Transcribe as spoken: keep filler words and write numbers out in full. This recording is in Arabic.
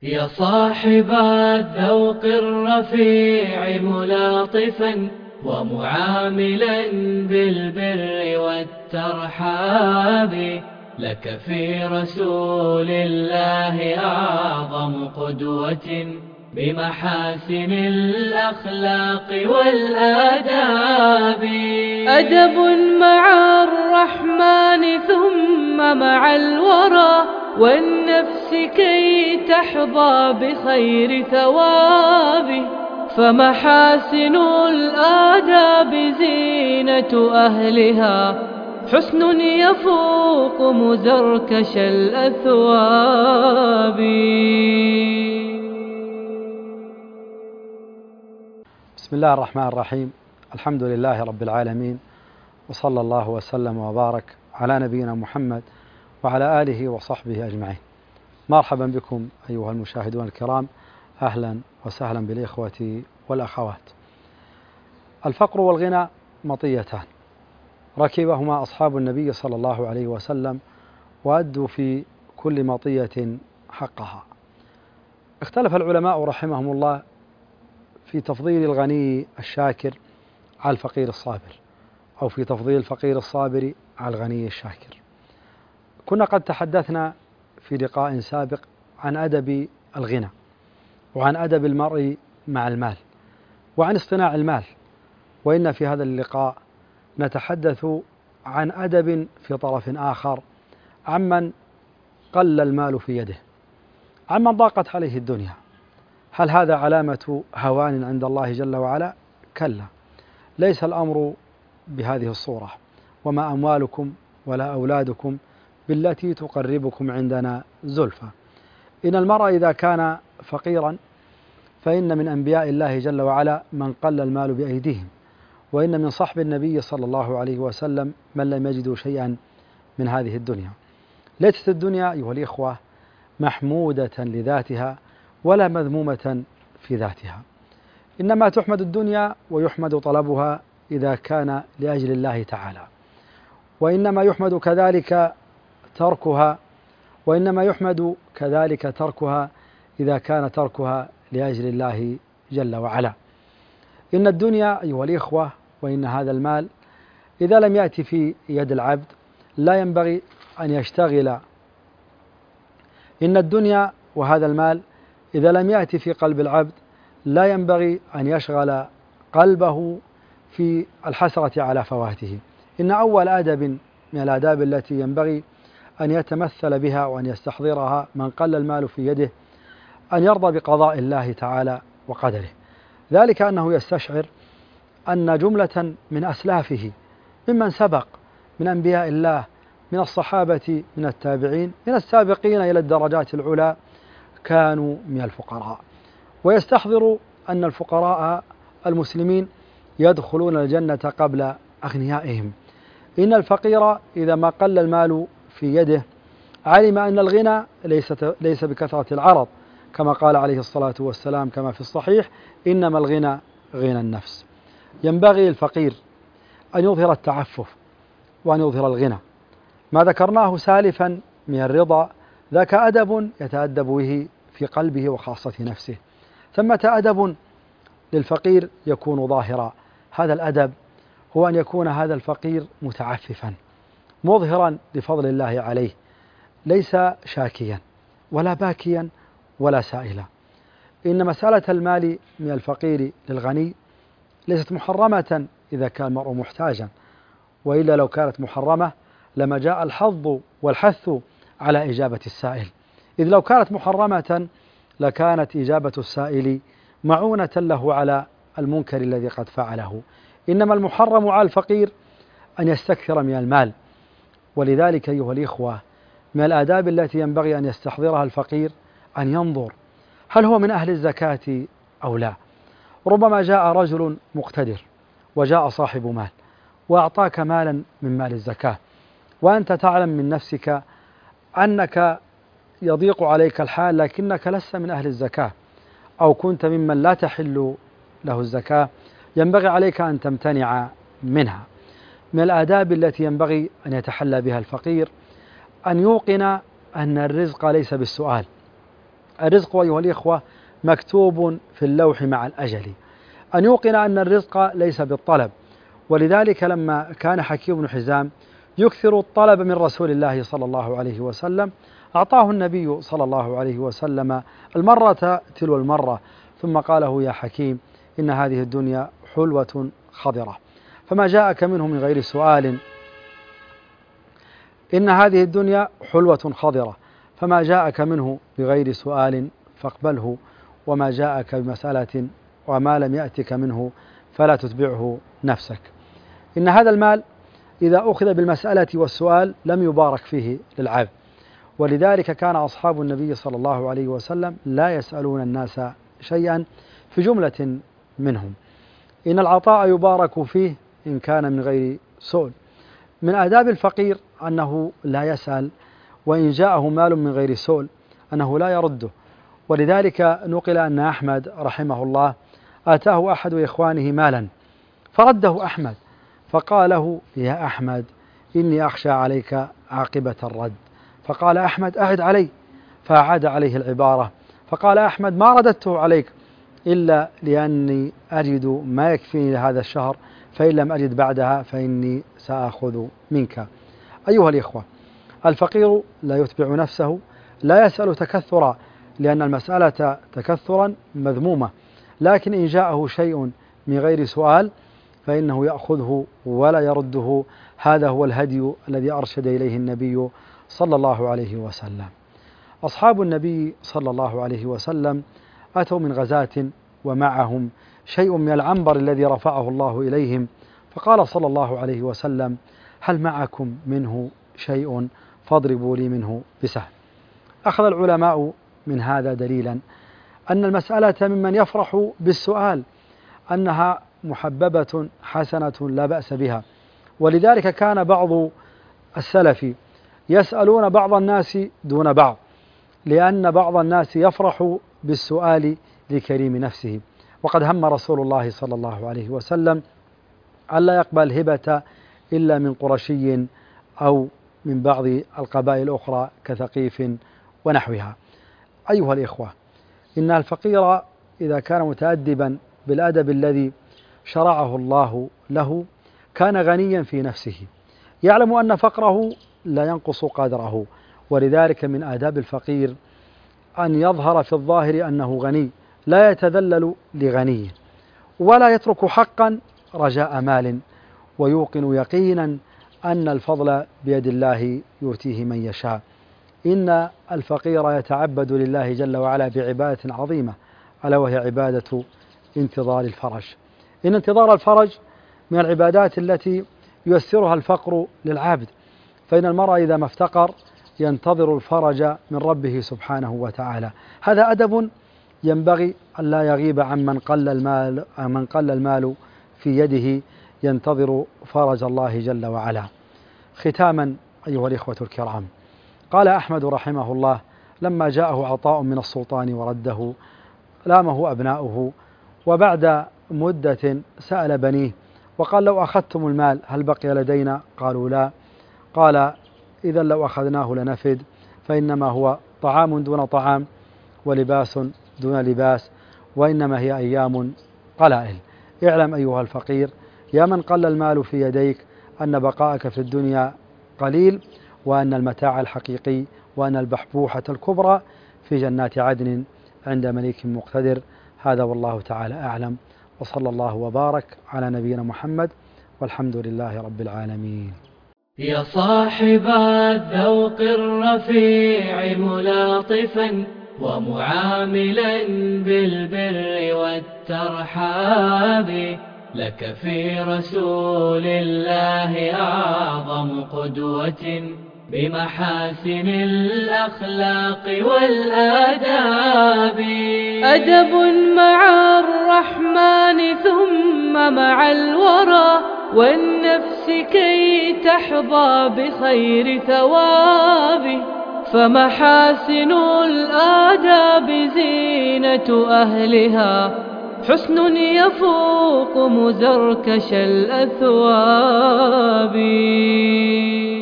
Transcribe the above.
يا صاحب الذوق الرفيع ملاطفا ومعاملا بالبر والترحاب، لك في رسول الله أعظم قدوة بمحاسن الأخلاق والآداب. أدب مع الرحمن ثم مع الورى والنفس كي تحظى بخير ثوابه، فمحاسن الآداب زينة أهلها، حسن يفوق مزركش الأثواب. بسم الله الرحمن الرحيم. الحمد لله رب العالمين، وصلى الله وسلم وبارك على نبينا محمد وعلى آله وصحبه أجمعين. مرحبا بكم أيها المشاهدون الكرام، أهلا وسهلا بالإخوة والأخوات. الفقر والغنى مطيتان ركبهما أصحاب النبي صلى الله عليه وسلم وأدوا في كل مطية حقها. اختلف العلماء رحمهم الله في تفضيل الغني الشاكر على الفقير الصابر، أو في تفضيل الفقير الصابر على الغني الشاكر. كنا قد تحدثنا في لقاء سابق عن أدب الغنى، وعن أدب المرء مع المال، وعن اصطناع المال. وإن في هذا اللقاء نتحدث عن أدب في طرف آخر، عمن قل المال في يده، عمن ضاقت عليه الدنيا. هل هذا علامة هوان عند الله جل وعلا؟ كلا، ليس الأمر بهذه الصورة. وما أموالكم ولا أولادكم بالتي تقربكم عندنا زلفى. إن المرء إذا كان فقيرا فإن من أنبياء الله جل وعلا من قل المال بأيديهم، وإن من صحب النبي صلى الله عليه وسلم من لم يجدوا شيئا من هذه الدنيا. ليست الدنيا أيها الإخوة محمودة لذاتها ولا مذمومة في ذاتها، إنما تحمد الدنيا ويحمد طلبها إذا كان لأجل الله تعالى، وإنما يحمد كذلك تركها وإنما يحمد كذلك تركها إذا كان تركها لأجل الله جل وعلا. إن الدنيا أيها الإخوة وإن هذا المال إذا لم يأتي في يد العبد لا ينبغي أن يشتغل. إن الدنيا وهذا المال إذا لم يأتي في قلب العبد لا ينبغي أن يشغل قلبه في الحسرة على فواته. إن أول أدب من الآداب التي ينبغي أن يتمثل بها وأن يستحضرها من قل المال في يده أن يرضى بقضاء الله تعالى وقدره، ذلك أنه يستشعر أن جملة من أسلافه ممن سبق من أنبياء الله، من الصحابة، من التابعين، من السابقين إلى الدرجات العلى، كانوا من الفقراء. ويستحضر أن الفقراء المسلمين يدخلون الجنة قبل أغنيائهم. إن الفقير إذا ما قل المال في يده علم أن الغنى ليس ليس بكثرة العرض، كما قال عليه الصلاة والسلام كما في الصحيح: إنما الغنى غنى النفس. ينبغي الفقير أن يظهر التعفف وأن يظهر الغنى. ما ذكرناه سالفا من الرضا ذاك أدب يتأدب به في قلبه وخاصة نفسه. ثمة أدب للفقير يكون ظاهرا. هذا الأدب هو أن يكون هذا الفقير متعففا مظهرا لفضل الله عليه، ليس شاكيا ولا باكيا ولا سائلا. إن مسألة المال من الفقير للغني ليست محرمة إذا كان المرء محتاجا، وإلا لو كانت محرمة لما جاء الحظ والحث على إجابة السائل، إذ لو كانت محرمة لكانت إجابة السائل معونة له على المنكر الذي قد فعله. إنما المحرم على الفقير أن يستكثر من المال. ولذلك أيها الإخوة من الآداب التي ينبغي أن يستحضرها الفقير أن ينظر هل هو من أهل الزكاة أو لا. ربما جاء رجل مقتدر وجاء صاحب مال وأعطاك مالا من مال الزكاة، وأنت تعلم من نفسك أنك يضيق عليك الحال لكنك لست من أهل الزكاة، أو كنت ممن لا تحل له الزكاة، ينبغي عليك أن تمتنع منها. من الآداب التي ينبغي أن يتحلى بها الفقير أن يوقن أن الرزق ليس بالسؤال، الرزق أيها الإخوة مكتوب في اللوح مع الأجل، أن يوقن أن الرزق ليس بالطلب. ولذلك لما كان حكيم بن حزام يكثر الطلب من رسول الله صلى الله عليه وسلم أعطاه النبي صلى الله عليه وسلم المرة تلو المرة، ثم قاله: يا حكيم إن هذه الدنيا حلوة خضرة فما جاءك منه من غير سؤال إن هذه الدنيا حلوة خضرة فما جاءك منه بغير سؤال فاقبله، وما جاءك بمسألة وما لم يأتك منه فلا تتبعه نفسك. إن هذا المال إذا أخذ بالمسألة والسؤال لم يبارك فيه للعبد، ولذلك كان أصحاب النبي صلى الله عليه وسلم لا يسألون الناس شيئا في جملة منهم. إن العطاء يبارك فيه إن كان من غير سؤل. من آداب الفقير أنه لا يسأل، وإن جاءه مال من غير سؤل أنه لا يرده. ولذلك نقل أن أحمد رحمه الله آتاه أحد إخوانه مالا فرده أحمد فقال له: يا أحمد إني أخشى عليك عاقبة الرد. فقال أحمد: أعد علي. فأعاد عليه العبارة، فقال أحمد: ما رددته عليك إلا لأني أجد ما يكفيني لهذا الشهر، فإن لم أجد بعدها فإني سأخذ منك. أيها الإخوة، الفقير لا يتبع نفسه، لا يسأل تكثرا، لأن المسألة تكثرا مذمومة، لكن إن جاءه شيء من غير سؤال فإنه يأخذه ولا يرده. هذا هو الهدي الذي أرشد إليه النبي صلى الله عليه وسلم. أصحاب النبي صلى الله عليه وسلم أتوا من غزاة ومعهم شيء من العنبر الذي رفعه الله إليهم، فقال صلى الله عليه وسلم: هل معكم منه شيء فاضربوا لي منه بسهم. أخذ العلماء من هذا دليلا أن المسألة ممن يفرح بالسؤال أنها محببة حسنة لا بأس بها. ولذلك كان بعض السلف يسألون بعض الناس دون بعض، لأن بعض الناس يفرح بالسؤال لكريم نفسه. وقد هم رسول الله صلى الله عليه وسلم ألا يقبل هبة إلا من قرشي أو من بعض القبائل الأخرى كثقيف ونحوها. أيها الإخوة، إن الفقير إذا كان متأدبا بالأدب الذي شرعه الله له كان غنيا في نفسه، يعلم أن فقره لا ينقص قدره. ولذلك من آداب الفقير أن يظهر في الظاهر أنه غني، لا يتذلل لغنيه، ولا يترك حقا رجاء مال، ويوقن يقينا أن الفضل بيد الله يؤتيه من يشاء. إن الفقير يتعبد لله جل وعلا بعبادة عظيمة، ألا وهي عبادة انتظار الفرج. إن انتظار الفرج من العبادات التي ييسرها الفقر للعبد، فإن المرء إذا ما افتقر ينتظر الفرج من ربه سبحانه وتعالى. هذا أدب ينبغي أن لا يغيب عن من قل المال من قل المال في يده ينتظر فرج الله جل وعلا. ختاما أيها الإخوة الكرام، قال أحمد رحمه الله لما جاءه عطاء من السلطان ورده لامه أبناؤه، وبعد مدة سأل بنيه وقال: لو أخذتم المال هل بقي لدينا؟ قالوا لا. قال: إذا لو أخذناه لنفد، فإنما هو طعام دون طعام ولباس دون لباس، وإنما هي أيام قلائل. اعلم أيها الفقير يا من قل المال في يديك أن بقاءك في الدنيا قليل، وأن المتاع الحقيقي وأن البحبوحة الكبرى في جنات عدن عند مليك مقتدر. هذا والله تعالى أعلم، وصلى الله وبارك على نبينا محمد، والحمد لله رب العالمين. يا صاحب الذوق الرفيع ملاطفا ومعاملا بالبر والترحاب، لك في رسول الله أعظم قدوة بمحاسن الأخلاق والآداب. أدب مع الرحمن ثم مع الورى والنفس كي تحظى بخير ثواب، فمحاسن الآداب زينة أهلها، حسن يفوق مزركش الأثواب.